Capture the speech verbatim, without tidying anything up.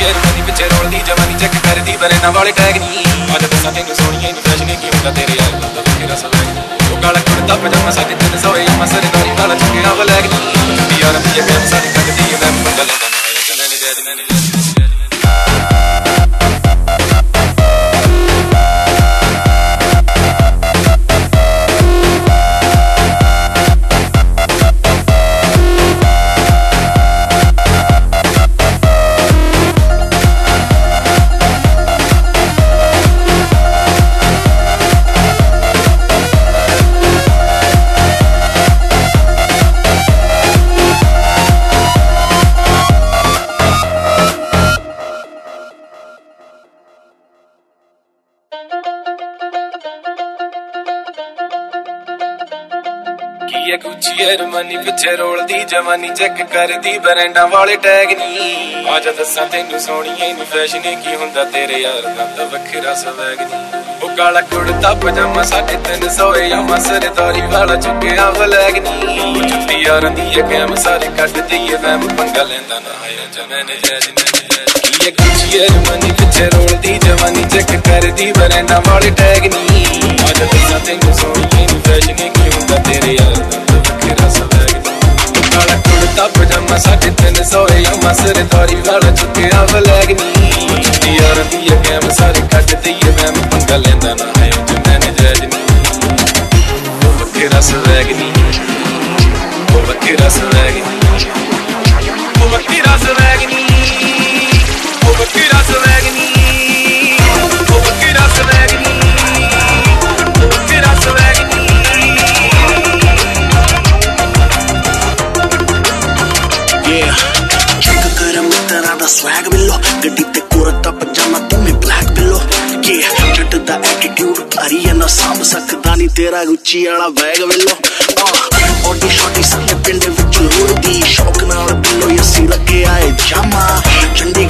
ਯਾਰ ਮਨੀ ਪਿੱਛੇ ਰੋਲਦੀ ਜਵਾਨੀ ਚੈੱਕ ਕਰਦੀ ਬਰੇਨਾ ਵਾਲੇ ਟੈਗ ਨਹੀਂ ਅੱਜ ਦੱਸਾਂ ਤੈਨੂੰ ਸੋਹਣੀਏ ਨਹੀਂ ਫੈਸ਼ਨ ਕੀ ਹੁੰਦਾ ਤੇਰੇ ਯਾਰ ਦਾ ਤੇਰਾ ਸਵਾਗ ਉਹ ਕਾਲਾ ਕੁੜਤਾ ਪਜਾਮਾ ਸਾਡੇ ਤਿੰਨ ਸੌ ਇਹ ਮਸਰੇ ਦਾਰੀ ਵਾਲਾ ਚੁੱਕਿਆ ਬਲੈਗ ਨਹੀਂ ਯਾਰ ਦੀ ਇਹ ਕੰਮ ਸਾਡੀ ਕੱਢਦੀ ਹੈ ਮੈਂ ਬੰਦਾ ਲੈਂਦਾ ਨਾ ਚੱਲਣ ਦੇ ਜੈਦ ਮੈਨੇ ਕੀ ਗੁੱਚੀ ਯਾਰ ਮਨੀ ਪਿੱਛੇ ਰੋਲਦੀ ਜਵਾਨੀ ਚੈੱਕ ਕਰਦੀ ਬਰੈਂਡਾਂ ਵਾਲੇ ਟੈਗ ਨਹੀਂ ਅੱਜ ਦੱਸਾਂ ਤੈਨੂੰ ਸੋਹਣੀਏ ਨਹੀਂ ਫੈਸ਼ਨ ਕੀ ਹੁੰਦਾ ਤੇਰੇ ਯਾਰ ਦਾ ਤਾਂ ਵੱਖਰਾ ਸਵੈਗ ਨਹੀਂ ਉਹ ਕਾਲਾ ਕੁੜਤਾ ਪਜਾਮਾ ਸਾਡੇ ਤਿੰਨ ਸੌ ਜਾਂ ਮਸਰਦਾਰੀ ਵਾਲਾ ਚੁੱਕਿਆ ਬਲੈਗ ਨਹੀਂ ਜੁੱਤੀ ਯਾਰਾਂ ਦੀ ਇਹ ਕੈਮ ਸਾਰੇ ਕੱਢਦੀ ਏ ਵੈਮ ਪੰਗਾ ਲੈਂਦਾ ਨਾ ਆਇਆ ਜਮੈਨੇ ਜੈਜ ਕੀ ਗੁੱਚੀ ਯਾਰ ਮਨੀ ਪਿੱਛੇ ਰੋਲਦੀ ਜਵਾਨੀ ਚੈੱਕ ਕਰਦੀ ਬਰੈਂਡਾਂ ਵਾਲੇ ਟੈਗ ਨਹੀਂ ਅੱਜ ਦੱਸਾਂ ਤੈਨੂੰ ਸੋਹਣੀਏ ਨਹੀਂ ਫੈਸ਼ਨ ਕੀ ਹੁੰਦਾ ਤੇਰੇ ਯਾਰ ਦਾ ਵੱਖਰਾ ਸਵੈਗ ਨਹੀਂ ਕਾਲਾ ਕੁੜਤਾ ਪਜਾਮਾ ਸਾਡੇ ਤਿੰਨ ਸੌ ਜਾਂ ਮਸਰਦਾਰੀ ਵਾਲਾ ਚੁੱਕਿਆ ਬਲੈਗ ਨਹੀਂ ਜੁੱਤੀ ਯਾਰਾਂ ਦੀ ਇਹ ਕੈਮ ਸਾਰੇ ਕੱਢਦੀ ਏ ਵੈਮ ਪੰਗਾ ਲੈਂਦਾ ਨਾ ਆਇਆ ਜਮੈਨੇ ਜੈਜ ਨਹੀਂ ਉਹ ਵੱਖਰਾ ਸਵੈਗ ਨਹੀਂ ਉਹ ਵੱਖਰਾ ਸਵੈਗ ਨਹੀਂ ਉਹ ਵੱਖਰਾ ਸਵੈਗ ਨਹੀਂ ਉਹ ਵੱਖਰਾ ਸਵੈਗ ਨਹੀਂ ਉਹ ਵੱਖਰਾ ਸਵੈਗ ਨਹੀਂ ਉਹ ਵੱਖਰਾ ਸਵੈਗ ਨਹੀਂ Yeah, check ਕਰ ਮਿੱਤਰਾਂ ਦਾ swag ਬਿੱਲੋ ਗੱਡੀ ਤੇ ਕੁੜਤਾ ਪਜਾਮਾ ਤੂੰ ਵੀ black ਬਿੱਲੋ yeah ਜੱਟ ਦਾ attitude ਭਾਰੀ ਐ ਨਾ ਸਾਂਭ ਸਕਦਾ ਨੀ ਤੇਰਾ ਗੁੱਚੀ ਵਾਲਾ ਬੈਗ ਬਿੱਲੋ ਓਡੀ ਛੋਟੀ ਸਾਡੇ ਪਿੰਡ ਵਿੱਚ ਰੁੜਦੀ ਸ਼ੌਕ ਨਾਲ ਬਿੱਲੋ ਅਸੀਂ ਲੱਗੇ ਆਏ ਜਾਮਾ ਝੰਡੇ